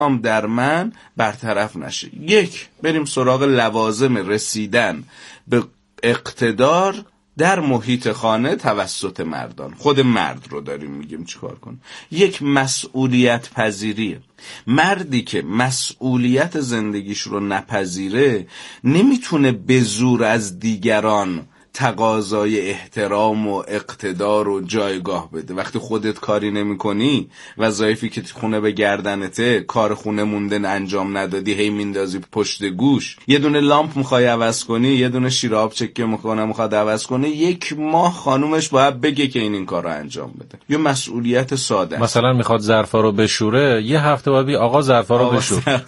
در من برطرف نشه. یک، بریم سراغ لوازم رسیدن به اقتدار در محیط خانه توسط مردان. خود مرد رو داریم میگیم چیکار کن. یک، مسئولیت پذیریه. مردی که مسئولیت زندگیش رو نپذیره نمیتونه به زور از دیگران تقاضای احترام و اقتدار و جایگاه بده. وقتی خودت کاری نمی کنی، وظایفی که خونه به گردنته، کار خونه موندن انجام ندادی، هی میندازی پشت گوش، یه دونه لامپ میخوای عوض کنی، یه دونه شیر آب چکه میخواد عوض کنه، 1 ماه خانومش باید بگه که این کار رو انجام بده. یه مسئولیت ساده است. مثلا میخواد ظرفا رو بشوره، یه هفته باید آقا ظرفا رو بشور.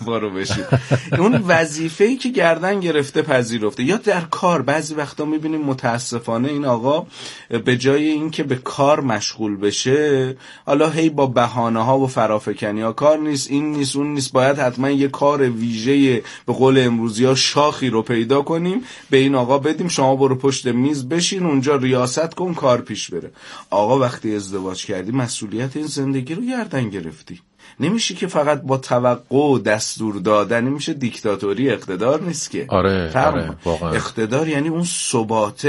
اون وظیفه‌ای که گردن گرفته پذیرفته. یا در کار بعضی وقتا میبینیم متاسفانه این آقا به جای اینکه به کار مشغول بشه، حالا هی با بهانه‌ها و فرافکنی‌ها، کار نیست، این نیست، اون نیست، باید حتما یه کار ویژه به قول امروزی‌ها شاخی رو پیدا کنیم به این آقا بدیم، شما برو پشت میز بشین اونجا ریاست کن کار پیش بره. آقا وقتی ازدواج کردی مسئولیت این زندگی رو گردن گرفتی. نمیشه که فقط با توقع و دستور دادن، نمیشه دیکتاتوری. اقتدار نیست که. آره واقعا. اقتدار یعنی اون ثبات،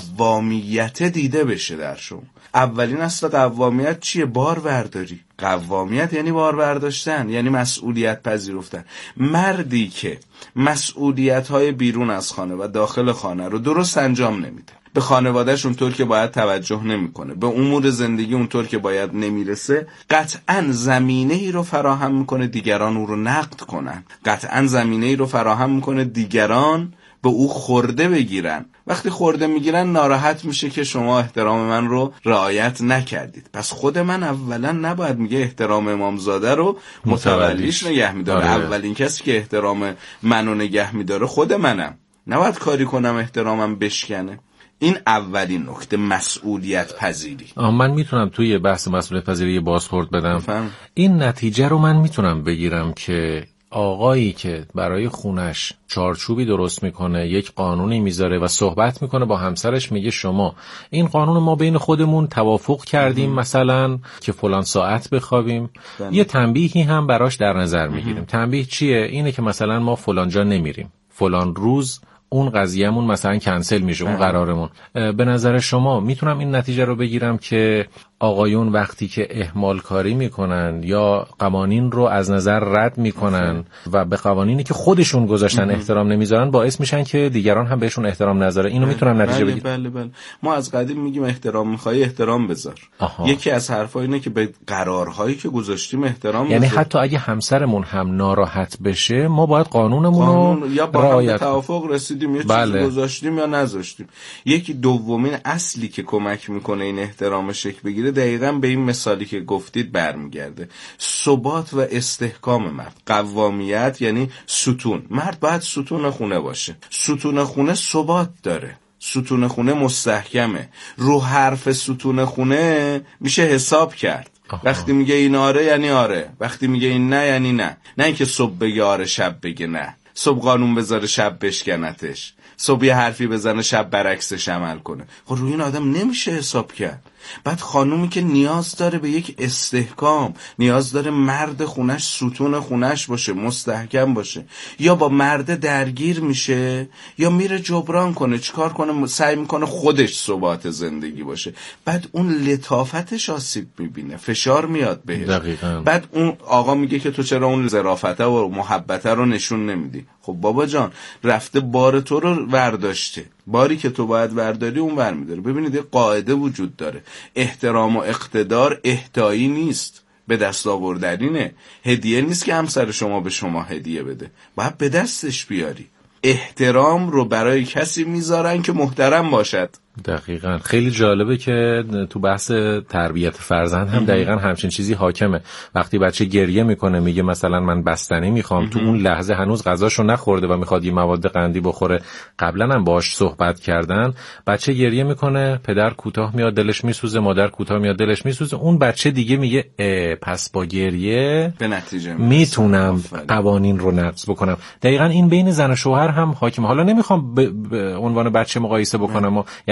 قوامیت دیده بشه در شما. اولین اصل قوامیت چیه؟ بار برداری. قوامیت یعنی بار برداشتن، یعنی مسئولیت پذیرفتن. مردی که مسئولیت‌های بیرون از خانه و داخل خانه رو درست انجام نمیده، به خانواده‌اش اونطور که باید توجه نمیکنه، به امور زندگی اونطور که باید نمیرسه، قطعاً زمینه‌ای رو فراهم میکنه دیگران او رو نقد کنن. قطعاً زمینه‌ای رو فراهم میکنه دیگران به او خورده بگیرن. وقتی خورده میگیرن ناراحت میشه که شما احترام من رو رعایت نکردید. پس خود من اولا نباید میگه احترام امامزاده رو متولیش نگه میداره. اولین کسی که احترام منو نگه میداره خود منم. نباید کاری کنم احترامم بشکنه. این اولین نکته، مسئولیت پذیری. من میتونم توی بحث مسئولیت پذیری بازخورد بدم. این نتیجه رو من میتونم بگیرم که آقایی که برای خونش چارچوبی درست میکنه، یک قانونی میذاره و صحبت میکنه با همسرش، میگه شما این قانون ما بین خودمون توافق کردیم مثلا که فلان ساعت بخوابیم، یه تنبیهی هم براش در نظر میگیریم. تنبیه چیه؟ اینه که مثلا ما فلان جا نمیریم، فلان روز اون قضیهمون مثلا کنسل میشه، اون قرارمون. به نظر شما میتونم این نتیجه رو بگیرم که آقایون وقتی که اهمال کاری میکنن یا قوانین رو از نظر رد میکنن و به قوانینی که خودشون گذاشتن احترام نمیذارن، باعث میشن که دیگران هم بهشون احترام نذاره. اینو میتونم نتیجه بگیرم. بله. ما از قدیم میگیم احترام میخوای احترام بذار. یکی از حرفا اینه که به قرارهایی که گذاشتیم احترام یعنی بذار. حتی اگه همسرمون هم ناراحت بشه، ما باید قانونمون رو یا با هم به توافق رسیدیم، یه چیزی گذاشتیم یا نذاشتیم. یکی دومین اصلی که کمک میکنه این احترام شکل بگیره دقیقاً به این مثالی که گفتید برمیگرده. ثبات و استحکام مرد. قوامیت یعنی ستون. مرد باید ستون خونه باشه. ستون خونه ثبات داره. ستون خونه مستحکمه. رو حرف ستون خونه میشه حساب کرد. وقتی میگه این آره یعنی آره، وقتی میگه این نه یعنی نه. نه اینکه صبح بگه آره شب بگه نه. صبح قانون بذاره شب بشکنتش، صبح یه حرفی بزنه شب برعکسش عمل کنه. خب روی این آدم نمیشه حساب کرد. بعد خانومی که نیاز داره به یک استحکام، نیاز داره مرد خونش ستون خونش باشه، مستحکم باشه. یا با مرد درگیر میشه یا میره جبران کنه. چیکار کنه؟ سعی میکنه خودش ثبات زندگی باشه. بعد اون لطافتش آسیب میبینه، فشار میاد بهش. دقیقاً. بعد اون آقا میگه که تو چرا اون ظرافته و محبته رو نشون نمیدی؟ خب بابا جان، رفته بار تو رو ورداشته، باری که تو باید ورداری اون ور میداره. ببینید یه قاعده وجود داره، احترام و اقتدار اهدایی نیست، به دست آوردنینه. هدیه نیست که همسر شما به شما هدیه بده، باید به دستش بیاری. احترام رو برای کسی میذارن که محترم باشد. دقیقاً. خیلی جالبه که تو بحث تربیت فرزند هم دقیقاً همچین چیزی حاکمه. وقتی بچه گریه میکنه میگه مثلا من بستنی میخوام، تو اون لحظه هنوز غذاشو نخورده و میخواد یه مواد قندی بخوره، قبلا هم باهاش صحبت کردن، بچه گریه میکنه، پدر کوتاه میاد دلش میسوزه، مادر کوتاه میاد دلش میسوزه، اون بچه دیگه میگه پس با گریه به نتیجه میتونم قوانین رو نقض بکنم. دقیقاً این بین زن و شوهر هم حاکمه. حالا نمیخوام به عنوان بچه مقایسه بکنم، یعنی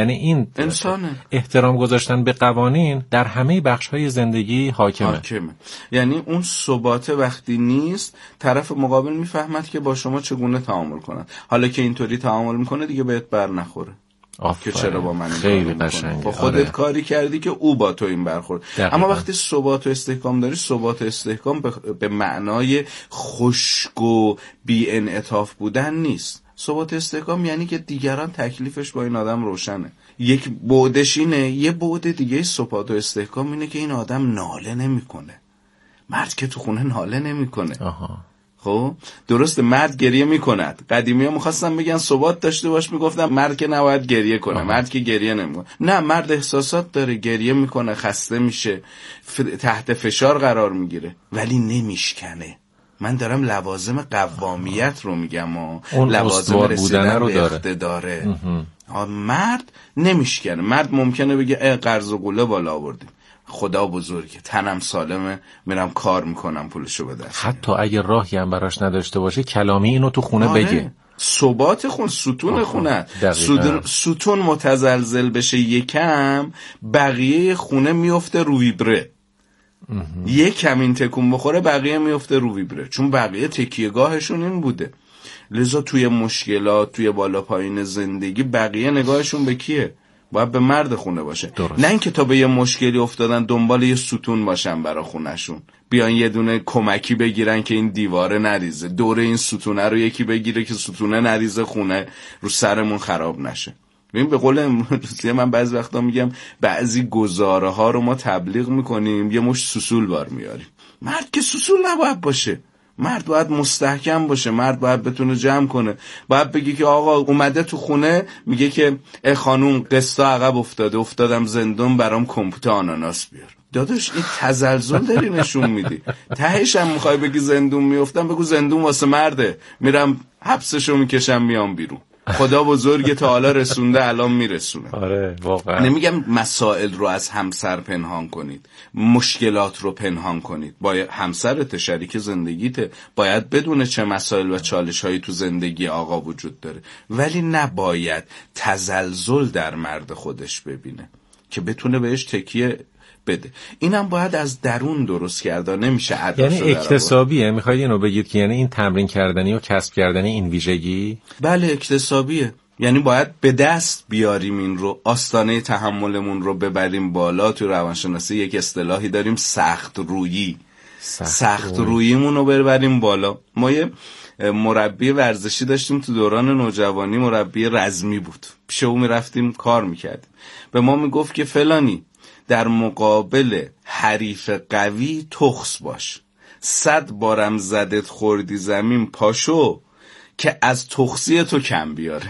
یعنی این انسانه. احترام گذاشتن به قوانین در همه بخش‌های زندگی حاکمه. یعنی اون ثبات وقتی نیست، طرف مقابل میفهمد که با شما چگونه تعامل کنن. حالا که اینطوری تعامل میکنه دیگه بهت بر نخوره که چرا با من خیلی قشنگه. با خودت کاری کردی که او با تو این برخورد. اما وقتی ثبات و استحکام داری، ثبات و استحکام به معنای خشک و بی انعطاف بودن نیست. ثبات استحکام یعنی که دیگران تکلیفش با این آدم روشنه. یک بعدش اینه. یه بعد دیگه ثبات و استحکام اینه که این آدم ناله نمیکنه. مرد که تو خونه ناله نمیکنه. خب درسته، مرد گریه میکند. قدیمی‌ها می‌خواستن بگن ثبات داشته باش، میگفتن مرد که نباید گریه کنه. مرد که گریه نمیکنه. نه، مرد احساسات داره، گریه میکنه، خسته میشه، تحت فشار قرار میگیره، ولی نمیشکنه. من دارم لوازم قوامیت رو میگم، لوازم رسیدن به اقتداره. مرد نمیشکنه. مرد ممکنه بگه قرض و قله بالا آوردیم، خدا بزرگه، تنم سالمه، میرم کار میکنم پولشو به دست. حتی اگه راهی هم براش نداشته باشه کلامی اینو تو خونه بگه. ثبات خون، ستون خونه. ستون متزلزل بشه یکم، بقیه خونه میفته رو ویبره. یکم این تکون بخوره بقیه میفته رو ویبره، چون بقیه تکیهگاهشون این بوده. لذا توی مشکلات، توی بالا پایین زندگی، بقیه نگاهشون به کیه؟ باید به مرد خونه باشه. درست. نه اینکه تا به یه مشکلی افتادن دنبال یه ستون باشن برا خونشون، بیان یه دونه کمکی بگیرن که این دیواره نریزه، دوره این ستونه رو یکی بگیره که ستونه نریزه، خونه رو سرمون خراب نشه. ببین به قول امروزی من بعضی وقتا میگم بعضی گزاره ها رو ما تبلیغ میکنیم، یه مش سوسول بار میاریم. مرد که سوسول نباید باشه. مرد باید مستحکم باشه. مرد باید بتونه جمع کنه. باید بگی که آقا اومده تو خونه میگه که خانوم قسطا عقب افتادم زندون، برام کمپوت آناناس بیار. داداش این تزلزل داری نشون میدی. تهش هم میخوای بگی زندون میافتم، بگو زندون واسه مرده، میرم حبسشو میکشم میام بیرون. خدا بزرگه تا حالا رسونده، الان میرسونه. آره واقعا. نمیگم مسائل رو از همسر پنهان کنید، مشکلات رو پنهان کنید. با همسرت، شریک زندگیت، باید بدونه چه مسائل و چالش هایی تو زندگی آقا وجود داره، ولی نباید تزلزل در مرد خودش ببینه که بتونه بهش تکیه بده. اینم باید از درون درست کرده، نمیشه عداشو. یعنی اکتسابیه؟ میخواید اینو بگید که یعنی این تمرین کردنی و کسب کردنی این ویژگی؟ بله اکتسابیه. یعنی باید به دست بیاریم این رو، آستانه تحملمون رو ببریم بالا. تو روانشناسی یک اصطلاحی داریم، سخت رویی. سخت روییمون رو ببریم بالا. ما یه مربی ورزشی داشتیم تو دوران نوجوانی، مربی رزمی بود. پیش او میرفتیم کار میکردیم، به ما میگفت که فلانی در مقابل حریف قوی تخس باش، 100 بارم زدت خوردی زمین پاشو که از تخسی تو کم بیاره.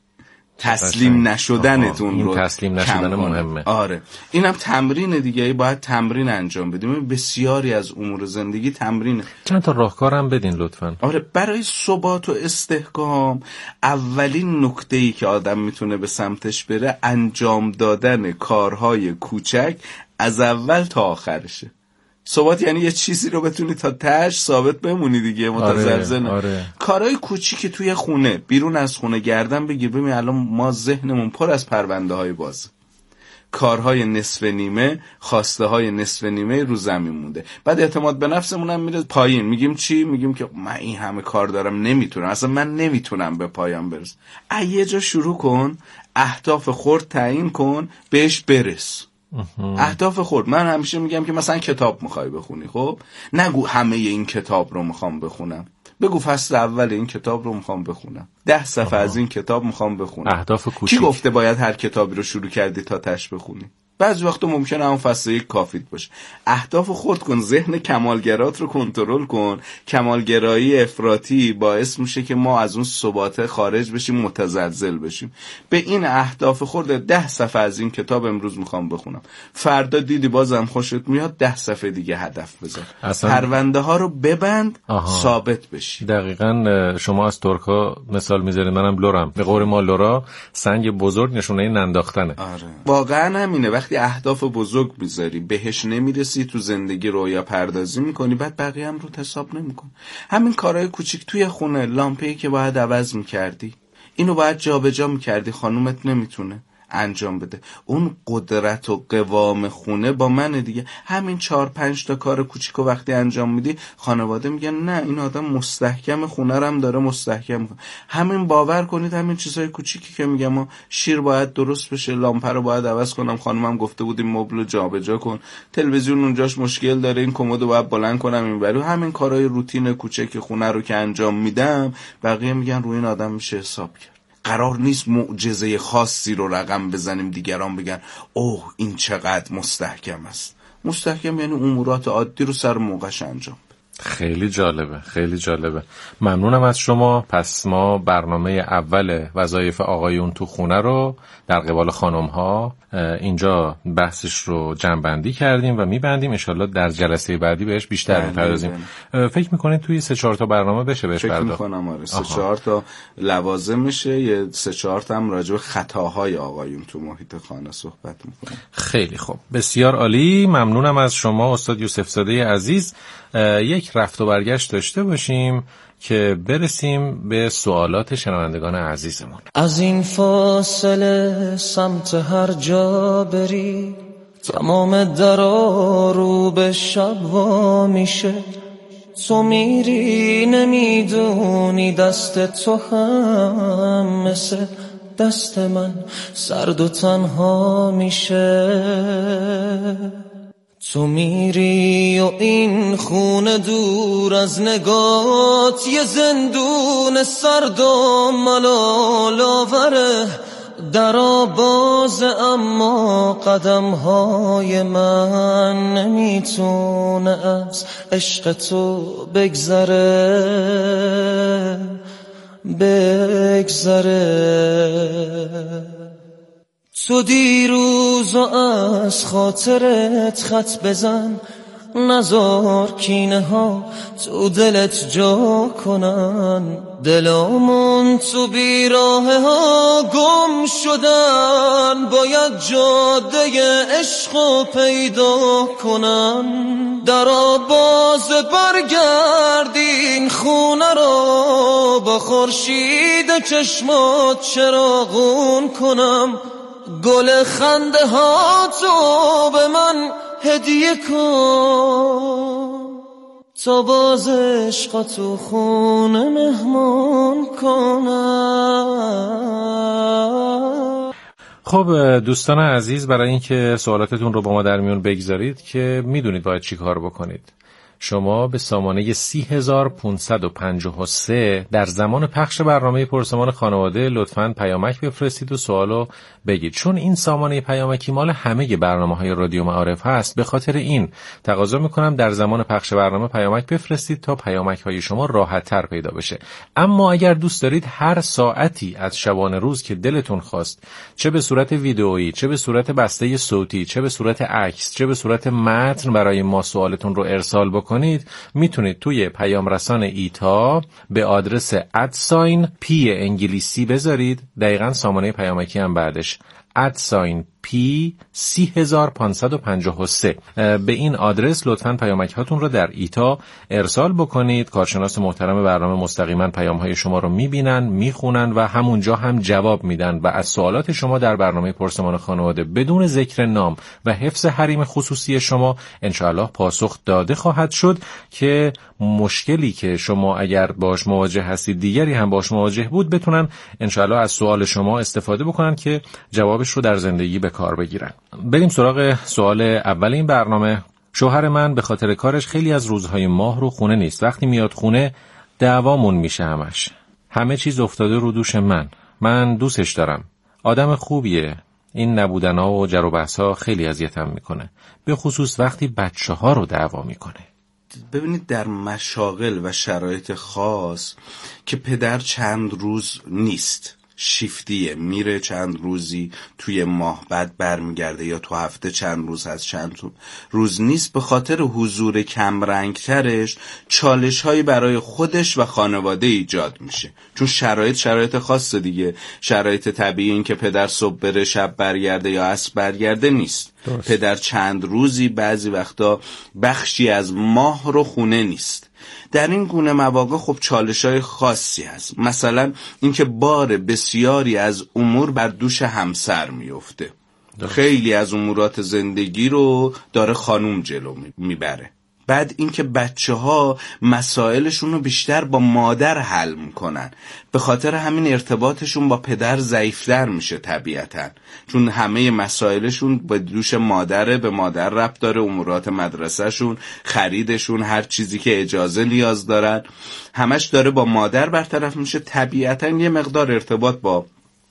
تسلیم نشدنتون رو تسلیم نشدن مهمه. آره اینم تمرین دیگه، باید تمرین انجام بدیم. بسیاری از امور زندگی تمرینه. چند تا راهکارم بدین لطفاً. آره برای ثبات و استحکام اولین نکته‌ای که آدم میتونه به سمتش بره انجام دادن کارهای کوچک از اول تا آخرشه. ثبات یعنی یه چیزی رو بتونی تا تهش ثابت بمونی دیگه، متزلزل. آره. کارهای کوچیک توی خونه، بیرون از خونه گردن بگیر. ببین الان ما ذهنمون پر از پرونده های باز، کارهای نصف نیمه، خواسته های نصف نیمه رو زمین مونده. بعد اعتماد به نفسمون هم میره پایین. میگیم چی؟ میگیم که من این همه کار دارم نمیتونم، اصلا من نمیتونم به پایان برسم. یه جا شروع کن، اهداف خرد تعیین کن، بهش برس. اهداف خود. من همیشه میگم که مثلا کتاب میخوای بخونی، خب نگو همه این کتاب رو میخوام بخونم، بگو فصل اول این کتاب رو میخوام بخونم، 10 صفحه از این کتاب میخوام بخونم. اهداف کوچیک. کی گفته باید هر کتابی رو شروع کردی تا تاش بخونی؟ بعضی وقتا ممکنه اون فصل یک کافیت باشه. اهداف خود کن، ذهن کمالگرات رو کنترل کن. کمالگرایی افراطی باعث میشه که ما از اون ثبات خارج بشیم، متزلزل بشیم. به این اهداف خود 10 صفحه از این کتاب امروز میخوام بخونم، فردا دیدی بازم خوشت میاد 10 صفحه دیگه هدف بذار. پرونده ها رو ببند. ثابت بشی. دقیقاً شما از ترکا مثال میذارید، منم لورم. به قول ما لورا سنگ بزرگ نشونه ننداختنه. آره واقعا همینه. وقتی اهداف بزرگ میذاری بهش نمیرسی، تو زندگی رویا پردازی میکنی، بعد بقیه هم رو حساب نمیکن. همین کارهای کوچیک توی خونه، لامپه‌ای که باید عوض میکردی اینو باید جابجا میکردی، خانومت نمیتونه، انجام بده. اون قدرت و قوام خونه با منه دیگه. همین 4-5 تا کار کوچیکو وقتی انجام میدی خانواده میگن نه این آدم مستحکم، خونه رو هم داره مستحکم میکنه. همین باور کنید همین چیزای کوچیکی که میگم شیر باید درست بشه، لامپ رو باید عوض کنم، خانمم گفته بود این مبل رو جابجا کن، تلویزیون اونجاش مشکل داره این کمد رو باید بلند کنم اینوری. همین کارهای روتین کوچیک خونه رو که انجام میدم بقیه میگن روی این آدم میشه حساب کرد. قرار نیست معجزه خاصی رو رقم بزنیم دیگران بگن اوه این چقدر مستحکم است. مستحکم یعنی امورات عادی رو سر موقعش انجام. خیلی جالبه، خیلی جالبه. ممنونم از شما. پس ما برنامه اول وظایف آقایون تو خونه رو در قبال خانم‌ها اینجا بحثش رو جمع‌بندی کردیم و می‌بندیم. انشالله در جلسه بعدی بهش بیشتر می‌پردازیم. فکر می‌کنید توی 3-4 تا برنامه بشه بهش پرداخت؟ فکر می‌کنم آره. 3-4 تا لوازمشه، یه 3-4 تا هم راجع به خطاهای آقایون تو محیط خانه صحبت می‌کنیم. خیلی خوب، بسیار عالی. ممنونم از شما استاد یوسف زاده عزیز. یک رفت و برگشت داشته باشیم که برسیم به سوالات شنوندگان عزیزمون. از این فاصله سمت هر جا بری تمام درا رو به شب وا میشه. تو میری نمیدونی دست تو هم مثل دست من سرد و تنها میشه. تو میری و این خونه دور از نگات یه زندون سرد و ملال آوره. درا باز اما قدمهای من نمیتونه از عشق تو بگذره. تو دیروز از خاطرت خط بزن، نزار کینه ها تو دلت جا کنن. دلامون تو بیراه ها گم شدن، باید جاده عشق پیدا کنن. درا باز برگردین خونه رو با خورشید چشمات چراغون کنم. گل خنده ها تو به من هدیه کن تا باز عشق تو خونه مهمان کنم. خب دوستان عزیز، برای اینکه سوالاتتون رو با ما در میون بگذارید که میدونید باید چی کار بکنید. شما به سامانه 30553 در زمان پخش برنامه پرسمان خانواده لطفاً پیامک بفرستید و سوالو بگید. چون این سامانه پیامکی مال همه برنامه‌های رادیو معارف هست، به خاطر این تقاضا میکنم در زمان پخش برنامه پیامک بفرستید تا پیامک‌های شما راحت‌تر پیدا بشه. اما اگر دوست دارید هر ساعتی از شبانه روز که دلتون خواست، چه به صورت ویدئویی، چه به صورت بسته صوتی، چه به صورت عکس، چه به صورت متن برای ما سوالتون رو ارسال بکنید، میتونید توی پیام رسان ایتا به آدرس @p انگلیسی بذارید، دقیقاً سامانه پیامکی هم بعدش @p 3553. به این آدرس لطفاً پیامک هاتون رو در ایتا ارسال بکنید. کارشناس محترم برنامه مستقیما پیام های شما رو میبینن، میخونن و همونجا هم جواب میدن و از سوالات شما در برنامه پرسمان خانواده بدون ذکر نام و حفظ حریم خصوصی شما انشاءالله پاسخ داده خواهد شد که مشکلی که شما اگر باش مواجه هستید دیگری هم باش مواجه بود بتونن انشاءالله از سوال شما استفاده بکنن که جوابش رو در زندگی به کار بگیرن. بریم سراغ سوال اول این برنامه. شوهر من به خاطر کارش خیلی از روزهای ماه رو خونه نیست. وقتی میاد خونه دعوامون میشه همش. همه چیز افتاده رو دوش من دوستش دارم. آدم خوبیه. این نبودنها و جر و بحث‌ها خیلی اذیتم میکنه. به خصوص وقتی بچه‌ها رو دعوا میکنه. ببینید در مشاغل و شرایط خاص که پدر چند روز نیست، شیفتیه، میره چند روزی توی ماه بعد برمیگرده، یا تو هفته چند روز هست چند روز نیست، به خاطر حضور کم رنگترش چالش هایی برای خودش و خانواده ایجاد میشه. چون شرایط خاصه دیگه. شرایط طبیعی این که پدر صبح بره شب برگرده یا عصر برگرده نیست. درست. پدر چند روزی بعضی وقتا بخشی از ماه رو خونه نیست. در این گونه مواقع خب چالش‌های خاصی هست. مثلا اینکه بار بسیاری از امور بر دوش همسر میفته. خیلی از امورات زندگی رو داره خانوم جلو میبره. بعد اینکه بچه‌ها مسائلشون رو بیشتر با مادر حل میکنن، به خاطر همین ارتباطشون با پدر ضعیف‌تر میشه طبیعتاً، چون همه مسائلشون به دوش مادره، به مادر ربط داره، امورات مدرسهشون، خریدشون، هر چیزی که اجازه نیاز دارن همش داره با مادر برطرف میشه. طبیعتاً یه مقدار ارتباط با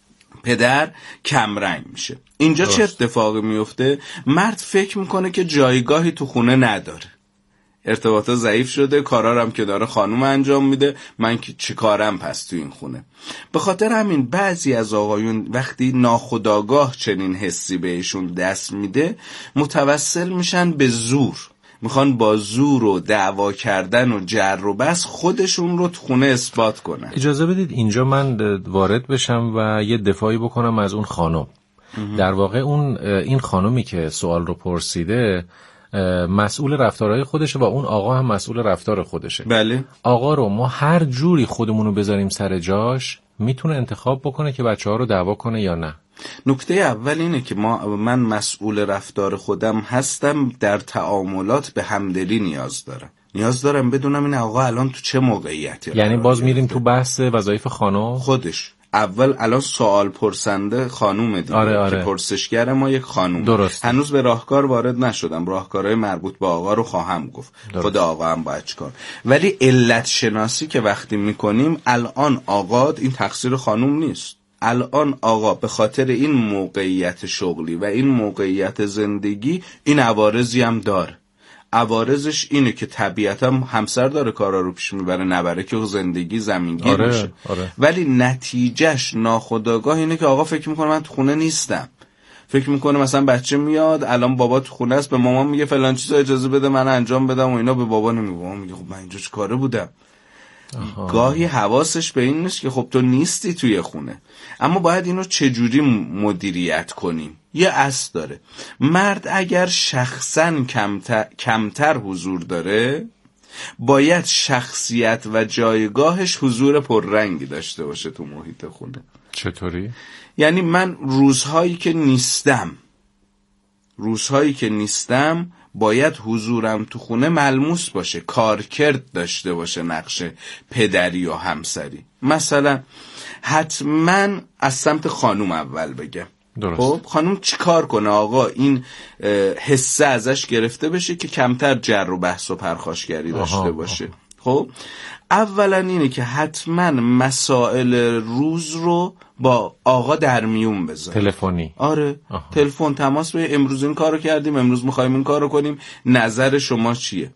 پدر کمرنگ میشه. اینجا چه اتفاقی میفته؟ مرد فکر میکنه که جایگاهی تو خونه نداره، ارتباطا ضعیف شده، کارا هم که داره خانوم انجام میده، من که چی کارم پس تو این خونه. به خاطر همین بعضی از آقایون وقتی ناخودآگاه چنین حسی بهشون دست میده، متوسل میشن به زور، میخوان با زور و دعوا کردن و جر و بس خودشون رو تو خونه اثبات کنن. اجازه بدید اینجا من وارد بشم و یه دفاعی بکنم از اون خانم. در واقع این خانومی که سوال رو پرسیده مسئول رفتارهای خودشه و اون آقا هم مسئول رفتار خودشه. بله. آقا رو ما هر جوری خودمونو بذاریم سر جاش میتونه انتخاب بکنه که بچه‌ها رو دعوا کنه یا نه. نکته اول اینه که من مسئول رفتار خودم هستم، در تعاملات به همدلی نیاز دارم بدونم این آقا الان تو چه موقعیتی. یعنی باز میریم تو بحث وظایف خانم خودش. اول الان سوال پرسنده خانومه دیگه. آره. که پرسشگر ما یک خانوم. درست. هنوز به راهکار وارد نشدم، راهکارهای مربوط به آقا رو خواهم گفت. درست. خود آقا هم باید چیکار. ولی علت شناسی که وقتی میکنیم، الان آقا این تقصیر خانوم نیست. الان آقا به خاطر این موقعیت شغلی و این موقعیت زندگی این عوارضی هم داره. عوارضش اینه که طبیعتا همسر داره کارا رو پیش میبره، نبره که زندگی زمینگیر میشه. ولی نتیجهش ناخودآگاه اینه که آقا فکر میکنه من تو خونه نیستم، فکر میکنه مثلا بچه میاد الان بابا تو خونه است، به مامان میگه فلان چیزا اجازه بده من انجام بدم و اینا، به بابا نمیگه، بابا میگه خب من اینجا چه کاره بودم. گاهی حواسش به این نیست که خب تو نیستی توی خونه. اما باید اینو چجوری مدیریت کنیم؟ یه اصل داره. مرد اگر شخصاً کمتر حضور داره، باید شخصیت و جایگاهش حضور پررنگی داشته باشه تو محیط خونه. چطوری؟ یعنی من روزهایی که نیستم باید حضورم تو خونه ملموس باشه، کارکرد داشته باشه، نقش پدری و همسری. مثلا حتما از سمت خانوم اول بگم. خب خانوم چی کار کنه آقا این حسه ازش گرفته بشه که کمتر جر و بحث و پرخاشگری داشته باشه. خب اولا اینه که حتما مسائل روز رو با آقا در میون بذار. تلفنی. آره. تلفن تماس به امروز این کارو کردیم، امروز می‌خوایم این کارو کنیم، نظر شما چیه؟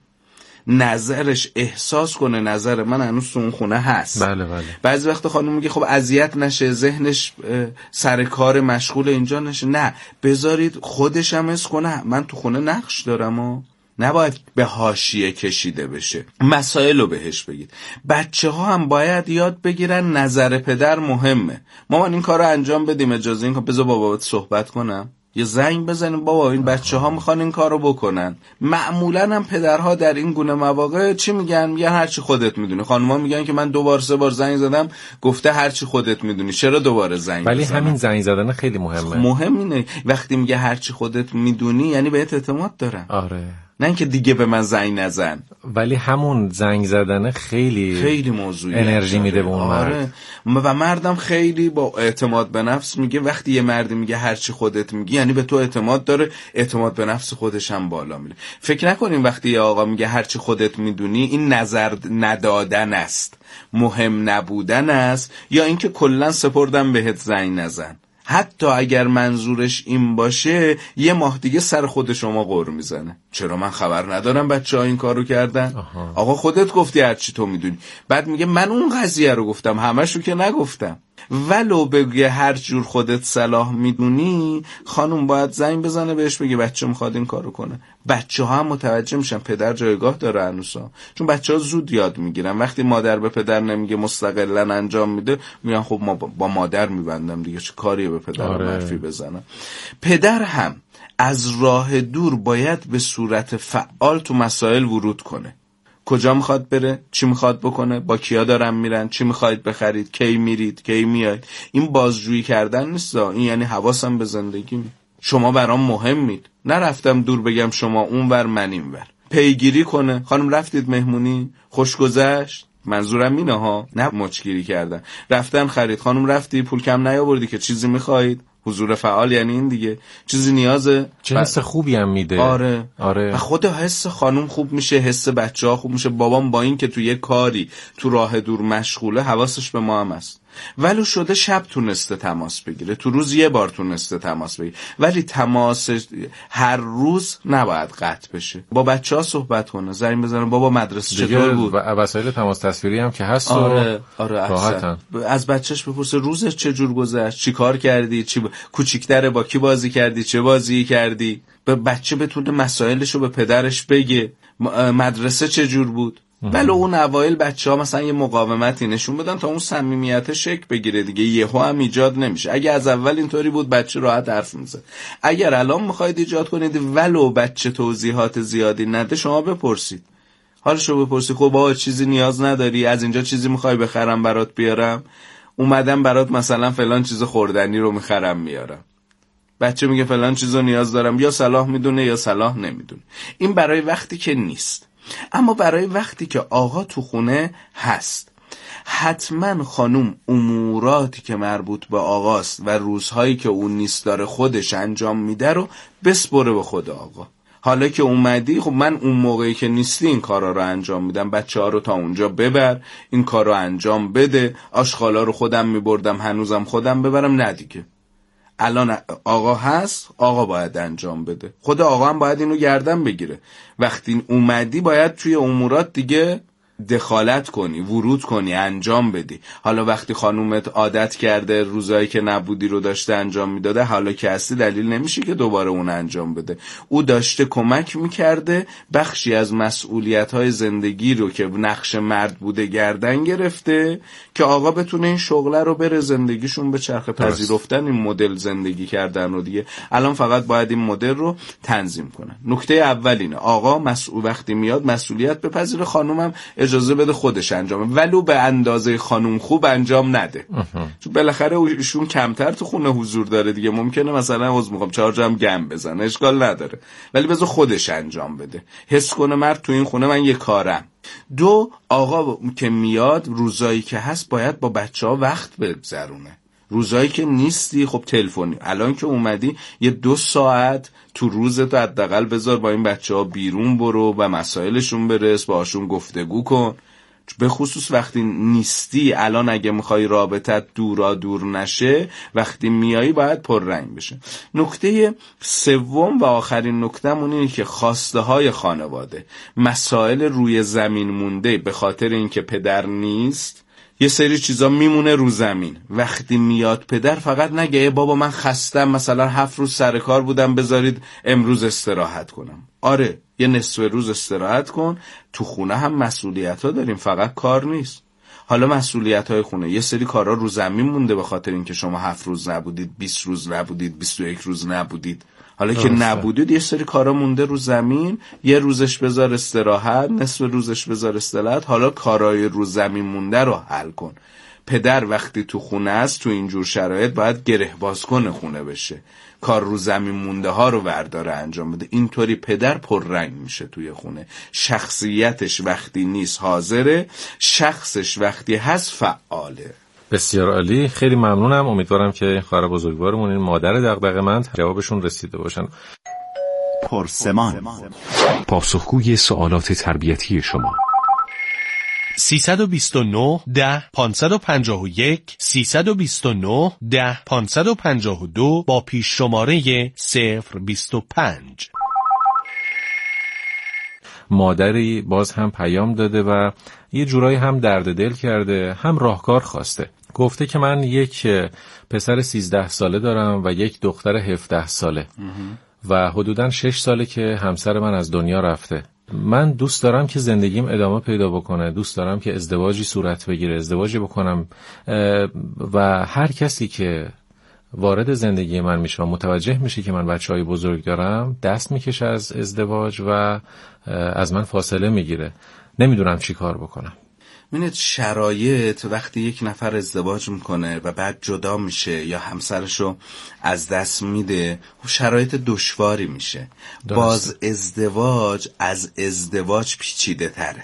نظرش احساس کنه نظر من هنوز تو اون خونه هست. بله. بعضی وقت خانم میگه خب اذیت نشه، ذهنش سر کار مشغول اینجا نشه. نه، بذارید خودش هم حس کنه من تو خونه نقش دارم و نباید به حاشیه کشیده بشه. مسائل رو بهش بگید. بچه‌ها هم باید یاد بگیرن نظر پدر مهمه. مامان این کار رو انجام بدیم، اجازه این کار، بذار بابات صحبت کنم، یه زنگ بزنیم بابا این بچه‌ها میخوان این کارو بکنن. معمولا هم پدرها در این گونه مواقع چی میگن هر چی خودت میدونی. خانم‌ها میگن که من 2 بار 3 بار زنگ زدم گفته هر چی خودت میدونی، چرا دوباره زنگ ولی بزنم؟ همین زنگ زدن خیلی مهمه. مهم اینه وقتی میگه هر چی خودت میدونی یعنی بهت اعتماد دارن. آره. نه اینکه دیگه به من زنگ نزن. ولی همون زنگ زدن خیلی موضوعی انرژی میده به اون مرد. آره. و مردم خیلی با اعتماد به نفس میگه. وقتی یه مردی میگه هر چی خودت میگی یعنی به تو اعتماد داره، اعتماد به نفس خودش هم بالا میره. فکر نکنیم وقتی یه آقا میگه هر چی خودت میدونی این نظر ندادن است، مهم نبودن است، یا اینکه کلا سپردم بهت زنگ نزن. حتی اگر منظورش این باشه یه ماه دیگه سر خود شما غر میزنه. چرا من خبر ندارم بچه‌ها این کارو کردن؟ آقا خودت گفتی هر چی تو میدونی. بعد میگه من اون قضیه رو گفتم، همشو که نگفتم. ولو بگه هر جور خودت صلاح میدونی، خانم باید زنگ بزنه بهش بگه بچه میخواد این کارو کنه. بچه‌ها هم متوجه میشن پدر جایگاه داره هنوزا، چون بچه‌ها زود یاد میگیرن. وقتی مادر به پدر نمیگه مستقلاً انجام میده، میگن خب ما با مادر میبندم دیگه، چه کاریه به پدر حرفی بزنم. پدر هم از راه دور باید به صورت فعال تو مسائل ورود کنه، کجا میخواد بره، چی میخواد بکنه، با کیا دارن میرن، چی میخواید بخرید، کی میرید، کی میاید. این بازجویی کردن نیست، این یعنی حواسم به زندگی. شما برام مهمید، نرفتم دور بگم شما اونور من اینور. پیگیری کنه، خانم رفتید مهمونی، خوش گذشت، منظورم اینه ها، نه مچگیری کردن. رفتن خرید، خانم رفتی پول کم نیاوردی که چیزی میخواید، حضور فعال یعنی این دیگه، چیزی نیازه، چه حس خوبی هم میده. آره. خود حس خانم خوب میشه، حس بچه‌ها خوب میشه. بابام با این که تو یه کاری تو راه دور مشغوله، حواسش به ما هم هست. ولو شده شب تونسته تماس بگیره، تو روز یه بار تونسته تماس بگیره، ولی تماس هر روز نباید قطع بشه. با بچه‌ها صحبت کنه، زنگ بزنه بابا مدرسه چطور بود. وسایل تماس تصویری هم که هست. آره راحتن. از بچه‌ش بپرسه روزش چه جور گذشت، چی کار کردی، کوچیک‌تره با کی بازی کردی، چه بازی کردی. به بچه بتونه مسائلشو به پدرش بگه، مدرسه چه جور بود. ولی اون اوایل بچه‌ها مثلا یه مقاومتی نشون بدن تا اون صمیمیت شکل بگیره دیگه، یهو هم ایجاد نمیشه. اگه از اول اینطوری بود بچه راحت حرف میزد. اگر الان میخواید ایجاد کنید ولو بچه توضیحات زیادی نده، شما بپرسید، حالشو بپرسید، خب بابا چیزی نیاز نداری، از اینجا چیزی میخوای بخرم برات بیارم، اومدم برات مثلا فلان چیز خوردنی رو میخرم میارم. بچه میگه فلان چیزو نیاز دارم، یا صلاح میدونه یا صلاح نمیدونه. این برای وقتی که نیست. اما برای وقتی که آقا تو خونه هست، حتما خانوم اموراتی که مربوط به آقاست و روزهایی که اون نیست داره خودش انجام میده رو بسپره به خود آقا. حالا که اومدی، خب من اون موقعی که نیستی این کارا رو انجام میدم، بچه‌ها رو تا اونجا ببر، این کار رو انجام بده، آشغالا رو خودم میبردم هنوزم خودم ببرم. نه دیگه، الان آقا هست، آقا باید انجام بده. خود آقا هم باید اینو گردن بگیره. وقتی اومدی باید توی امورات دیگه دخالت کنی، ورود کنی، انجام بدی. حالا وقتی خانومت عادت کرده روزایی که نبودی رو داشته انجام میداده، حالا که هستی دلیل نمیشه که دوباره اون انجام بده. او داشته کمک میکرده، بخشی از مسئولیت‌های زندگی رو که نقش مرد بوده گردن گرفته که آقا بتونه این شغله رو بره زندگیشون به چرخه پذیرفتن این مدل زندگی کردن رو دیگه. الان فقط باید این مدل رو تنظیم کنن. نکته اول اینه، آقا مسئول وقتی میاد مسئولیت بپذیره، خانومم اجازه بده خودش انجامه، ولو به اندازه خانوم خوب انجام نده. چون بالاخره ایشون کمتر تو خونه حضور داره دیگه، ممکنه مثلا عذر میخوام 4 جام گم بزنه، اشکال نداره، ولی بذار خودش انجام بده، حس کنه مرد تو این خونه من یه کارم. 2، آقا که میاد روزایی که هست باید با بچه‌ها وقت بگذرونه. روزایی که نیستی خب تلفنی، الان که اومدی یه 2 ساعت تو روزت حداقل بذار با این بچه‌ها بیرون برو و مسائلشون برس، باهاشون گفتگو کن. به خصوص وقتی نیستی، الان اگه میخوای رابطت دور نشه، وقتی میایی باید پررنگ بشه. نکته 3 و آخرین نکته‌مون اینه که خواسته های خانواده، مسائل روی زمین مونده به خاطر اینکه پدر نیست، یه سری چیزا میمونه رو زمین. وقتی میاد پدر فقط نگه بابا من خستم، مثلا 7 روز سر کار بودم بذارید امروز استراحت کنم. آره یه نصف روز استراحت کن، تو خونه هم مسئولیت ها داریم، فقط کار نیست. حالا مسئولیت های خونه، یه سری کارا رو زمین مونده به خاطر اینکه شما 7 روز نبودید، 20 روز نبودید، 21 روز نبودید. حالا که نبودید یه سری کارا مونده رو زمین، یه روزش بذار استراحت، نصف روزش بذار استراحت، حالا کارای رو زمین مونده رو حل کن. پدر وقتی تو خونه است تو اینجور شرایط باید گره باز کنه خونه بشه، کار رو زمین مونده ها رو ورداره انجام بده. اینطوری پدر پررنگ میشه توی خونه. شخصیتش وقتی نیست حاضره، شخصش وقتی هست فعاله. بسیار عالی، خیلی ممنونم. امیدوارم که خواهر بزرگوارمون، این مادر دغدغه‌مند، جوابشون رسیده باشن. پرسمان، پاسخگوی سوالات تربیتی شما. 329 10 551 329 10 552 با پیش شماره 025. مادری باز هم پیام داده و یه جورایی هم درد دل کرده، هم راهکار خواسته. گفته که من یک پسر 13 ساله دارم و یک دختر 17 ساله و حدوداً 6 ساله که همسر من از دنیا رفته. من دوست دارم که زندگیم ادامه پیدا بکنه، دوست دارم که ازدواجی صورت بگیره، ازدواجی بکنم و هر کسی که وارد زندگی من میشه و متوجه میشه که من بچه‌های بزرگ دارم، دست میکشه از ازدواج و از من فاصله میگیره. نمیدونم چی کار بکنم. ببینید شرایط وقتی یک نفر ازدواج میکنه و بعد جدا میشه یا همسرشو از دست میده، شرایط دشواری میشه. باز ازدواج از ازدواج پیچیده تره.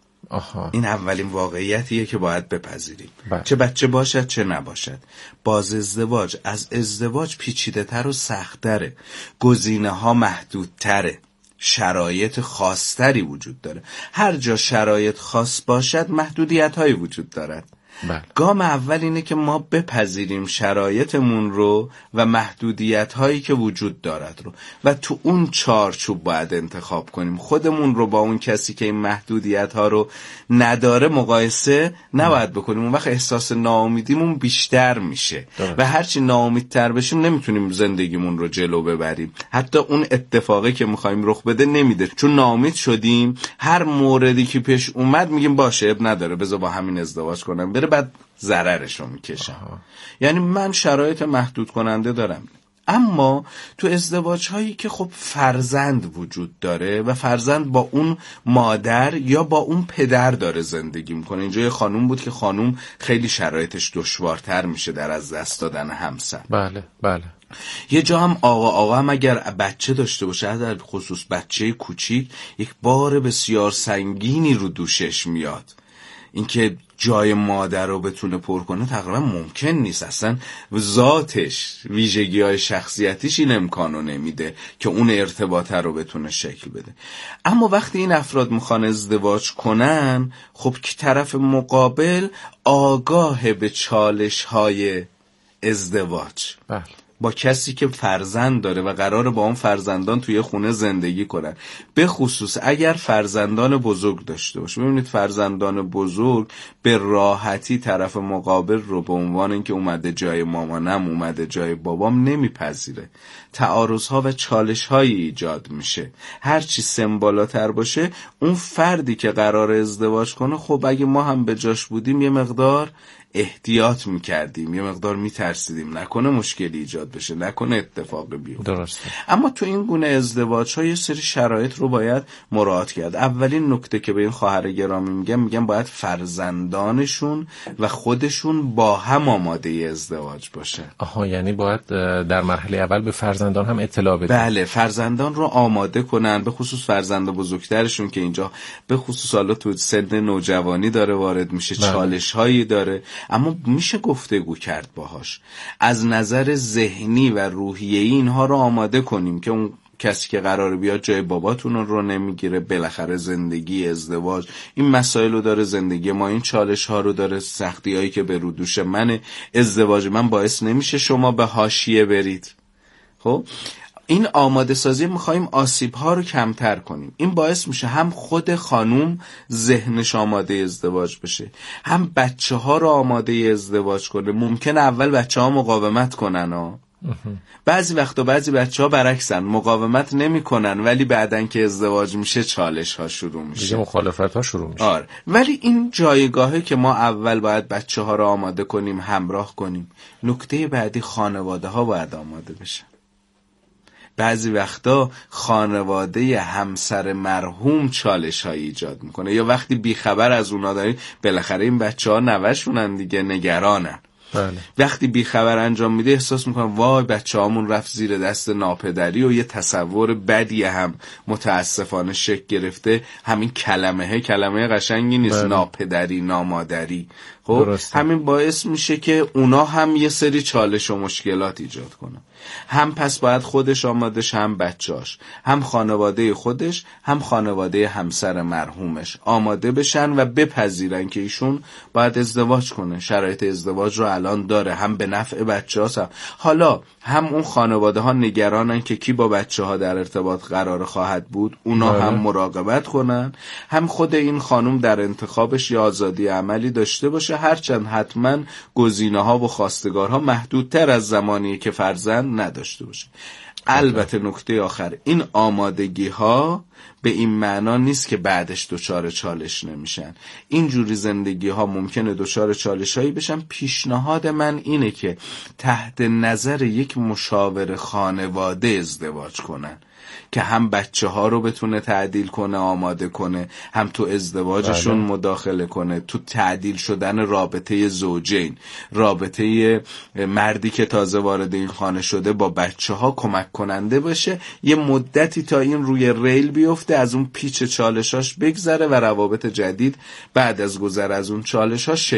این اولین واقعیتیه که باید بپذیریم. چه بچه باشد چه نباشد، باز ازدواج از ازدواج پیچیده تر و سخت تره. گزینه ها محدود تره، شرایط خاصتری وجود داره. هر جا شرایط خاص باشد محدودیت هایی وجود دارد. گام اول اینه که ما بپذیریم شرایطمون رو و محدودیت هایی که وجود دارد رو و تو اون چارچوب باید انتخاب کنیم. خودمون رو با اون کسی که این محدودیت ها رو نداره مقایسه نباید بکنیم. اون وقت احساس ناامیدیمون بیشتر میشه و هرچی ناامیدتر بشیم نمیتونیم زندگیمون رو جلو ببریم. حتی اون اتفاقی که میخوایم رخ بده نمیده، چون ناامید شدیم. هر موردی که پیش اومد میگیم باشه اب نداره بذار با همین ازدواج کنم، بره بعد ضررش رو میکشم. یعنی من شرایط محدود کننده دارم. اما تو ازدواج هایی که خب فرزند وجود داره و فرزند با اون مادر یا با اون پدر داره زندگی میکنه، اینجا یه خانوم بود که خانوم خیلی شرایطش دشوارتر میشه در از دست دادن همسر. بله. یه جا هم آقا هم اگر بچه داشته باشه، در خصوص بچه کوچیک، یک بار بسیار سنگینی رو دوشش میاد. اینکه جای مادر رو بتونه پر کنه تقریبا ممکن نیست. اصلا ذاتش، ویژگی‌های شخصیتیش این امکانو نمیده که اون ارتباطه رو بتونه شکل بده. اما وقتی این افراد میخوان ازدواج کنن، خب که طرف مقابل آگاه به چالش‌های ازدواج با کسی که فرزند داره و قراره با اون فرزندان توی خونه زندگی کنن، به خصوص اگر فرزندان بزرگ داشته باشه. ببینید فرزندان بزرگ به راحتی طرف مقابل رو به عنوان اینکه اومده جای مامانم، اومده جای بابام نمیپذیره. تعارض‌ها و چالش‌هایی ایجاد میشه. هر چی سن بالاتر باشه، اون فردی که قراره ازدواج کنه، خب اگه ما هم به جاش بودیم یه مقدار احتیاط میکردیم، یه مقدار میترسیدیم نکنه مشکلی ایجاد بشه، نکنه اتفاقی بیفته. درسته. اما تو این گونه ازدواج ها یه سری شرایط رو باید مراعات کرد. اولین نکته که به این خواهر گرامی میگم باید فرزندانشون و خودشون با هم آماده ازدواج باشه. یعنی باید در مرحله اول به فرزندان هم اطلاع بدن. بله، فرزندان رو آماده کنن، به خصوص فرزند بزرگترشون که اینجا به خصوص حالا تو سن نوجوانی داره وارد میشه، چالش هایی داره، اما میشه گفتگو کرد باهاش. از نظر ذهنی و روحیه‌ای اینها رو آماده کنیم که اون کسی که قراره بیاد جای باباتون رو نمیگیره. بالاخره زندگی ازدواج این مسائل رو داره، زندگی ما این چالش ها رو داره، سختی هایی که به رو دوش من، ازدواج من باعث نمیشه شما به حاشیه برید. خب این آماده سازی میخواییم آسیب ها رو کمتر کنیم. این باعث میشه هم خود خانوم ذهنش آماده ازدواج بشه، هم بچه ها رو آماده ازدواج کنه. ممکنه اول بچه ها مقاومت کنن بعضی وقتا بعضی بچه ها برعکسن، مقاومت نمی کنن ولی بعدن که ازدواج میشه چالش ها شروع میشه، دیگه مخالفت ها شروع میشه. ولی این جایگاهه که ما اول باید بچه ها رو آماده کنیم، همراه کنیم. نکته بعدی خانواده ها باید آماده بشن. بعضی وقتا خانواده همسر مرحوم چالش های ایجاد میکنه، یا وقتی بیخبر از اونا داری، بالاخره این بچه ها نوشونن دیگه، نگرانن. بله. وقتی بیخبر انجام میده احساس میکنم وای بچه هامون رفت زیر دست ناپدری، و یه تصور بدی هم متاسفانه شکل گرفته. همین کلمه قشنگی نیست. بله. ناپدری، نامادری. خب درسته. همین باعث میشه که اونا هم یه سری چالش و مشکلات ایجاد کنن. هم پس باید خودش آماده شه، هم بچه‌اش، هم خانواده خودش، هم خانواده همسر مرحومش آماده بشن و بپذیرن که ایشون باید ازدواج کنه. شرایط ازدواج رو الان داره، هم به نفع بچه‌هاست. حالا هم اون خانواده ها نگرانن که کی با بچه‌ها در ارتباط قرار خواهد بود، اونا هم مراقبت کنن، هم خود این خانم در انتخابش یا آزادی عملی داشته باشه، هرچند حتما گزینه‌ها و خواستگارها محدودتر از زمانی که فرزند نداشته باشه. البته نکته آخر، این آمادگی ها به این معنا نیست که بعدش دچار چالش نمیشن. اینجوری زندگی ها ممکنه دچار چالش هایی بشن. پیشنهاد من اینه که تحت نظر یک مشاور خانواده ازدواج کنن. که هم بچه ها رو بتونه تعدیل کنه، آماده کنه، هم تو ازدواجشون مداخله کنه، تو تعدیل شدن رابطه زوجین، رابطه مردی که تازه وارد این خانه شده با بچه ها کمک کننده باشه، یه مدتی تا این روی ریل بیفته، از اون پیچ چالشاش بگذره و روابط جدید بعد از گذر از اون چالشاش